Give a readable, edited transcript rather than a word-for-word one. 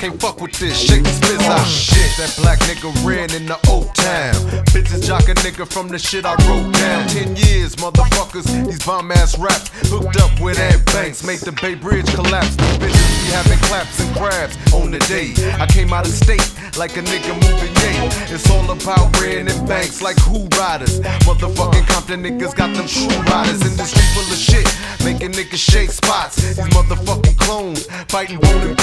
can't fuck with this, shake the spizz out. Shit, that black nigga ran in the old town. Bitches jock a nigga from the shit I wrote down. 10 years, motherfuckers, these bomb ass raps. Hooked up with Ed Banks, made the Bay Bridge collapse. The bitches be having claps and crabs on the day. I came out of state like a nigga moving yay. It's all about ran and banks like who riders. Motherfucking Compton niggas got them true riders. Industry full of shit, making niggas shake spots. These motherfucking clones fighting bone and